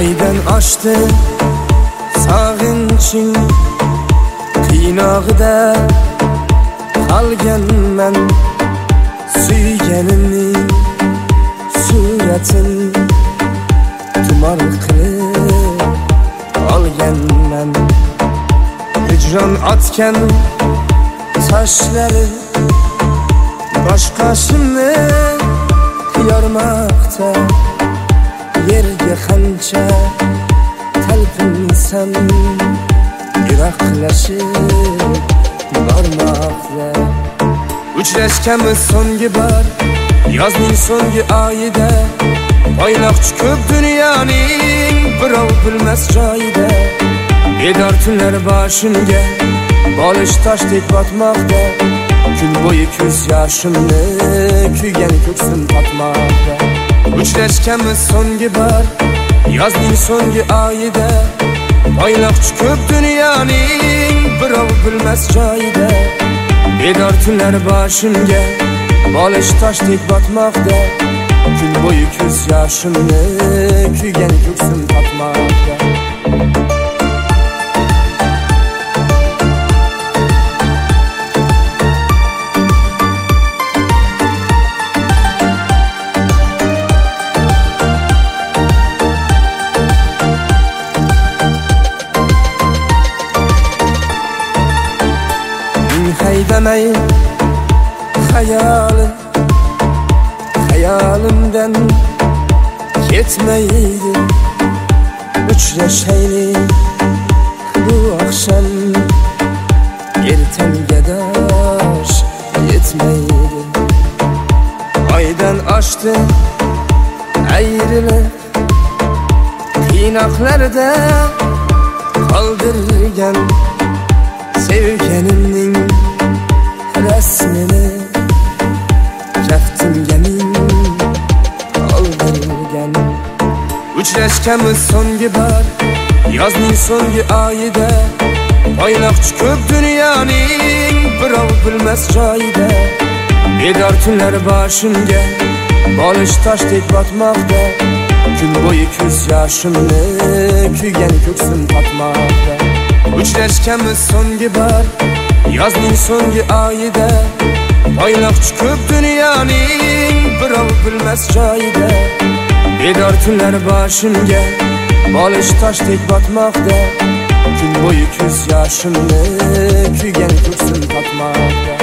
Aydan oshdi sog'inching, qiynog'ida qolganman. Suyganimning suratin tumor qilib olganman. Hijron otgan toshlari boshqasini yormoqda. Yerga qancha talpinsam yiroqlashib bormoqda. Uchrashganmiz so'nggi bor yozning so'nggi oyida. Oynoqchi ko'p dunyoning birov bilmas joyida. Bedor tunlar boshimga bolish toshdek botmoqda. Kun bo'yi ko'z yoshimni kuygan ko'ksim totmoqda. Uchrashganmiz so'nggi bor yozning so'nggi oyida. Oynoqchi ko'p dunyoning birov bilmas joyida. Bedor tunlar boshimga bolish toshdek botmoqda. Kun bo'yi ko'z yoshimni kuygan ko'ksim totmoqda. Haydamay hayolimdan ketmaydi. Uchrashaylik bu oqshom, ertanga dosh yetmaydi. Oydan oshdi ayrilib, qiynoqlarda qoldirgan sevganimning rasmini kaftimga oldirgan. Uchrashganmiz so'nggi bor yozning so'nggi oyida. Oynoqchi ko'p dunyoning birov bilmas joyida. Bedor tunlar boshimga bolish toshdek botmoqda. Kun bo'yi ko'z yoshimni kuygan ko'ksim totmoqda. Uchrashganmiz so'nggi bor yozning so'nggi oyida. Oynoqchi ko'p dunyoning birov bilmas joyida. Bedor tunlar boshimga bolish toshdek botmoqda. Kun bo'yi ko'z yoshimni kuygan ko'ksim totmoqda.